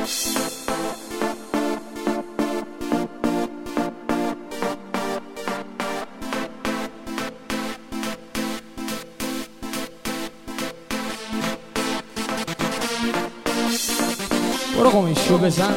برو قمیشو بزن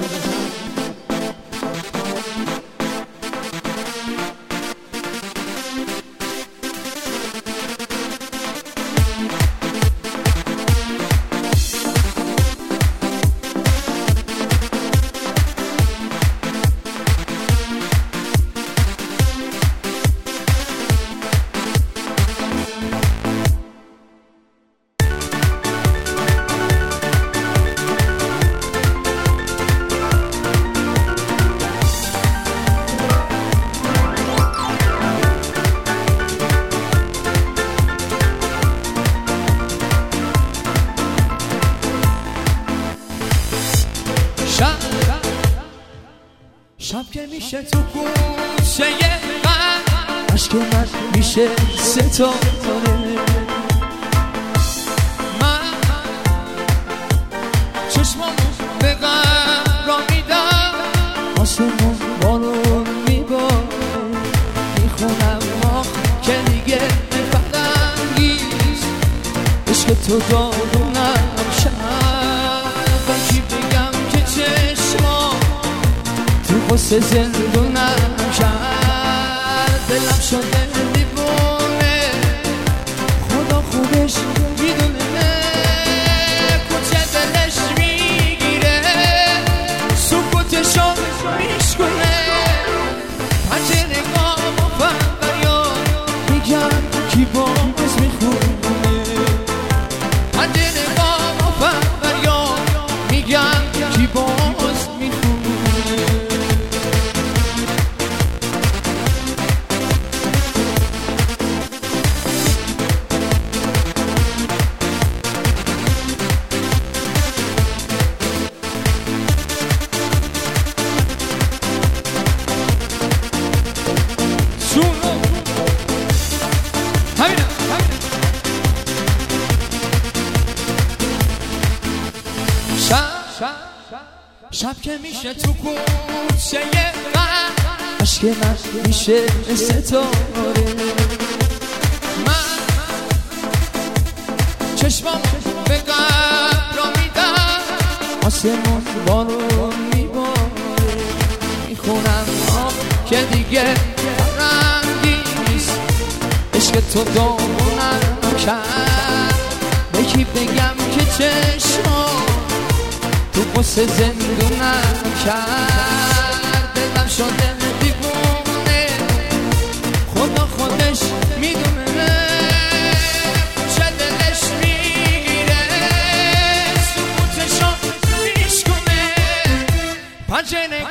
شب که میشه تو گوشه غم، عشق من میشه ستاره. من چشمامو به غم را میدم، آسمون بارون میباره. میخونم آخ که دیگه فرنگیست، عشق تو دارونم شب. کی بگم که چشمام واسه زندونم کرد، دلم شده دیوونه، خدا خوبش میدونه. کجا دلش میگیره، سکوتشو میشکنه. پنجره نگاه و فریاد میگم کی باز میخونه. پنجره نگاه و فریاد میگم کی باز میخونه. شب که میشه تو کوچه غم، عشق من میشه ستاره. من چشمام به غم را میدم، آسمون بارون میباره. میخونم آه که دیگه رنگی نیست، عشق تو دارونم کرد. به کی بگم که چشمام تو قصه زندونم کرد. دلم شده دیوونه، خدا خودش میدونه. چه دلش میگیره، سکوتشو میشکنه. پنجره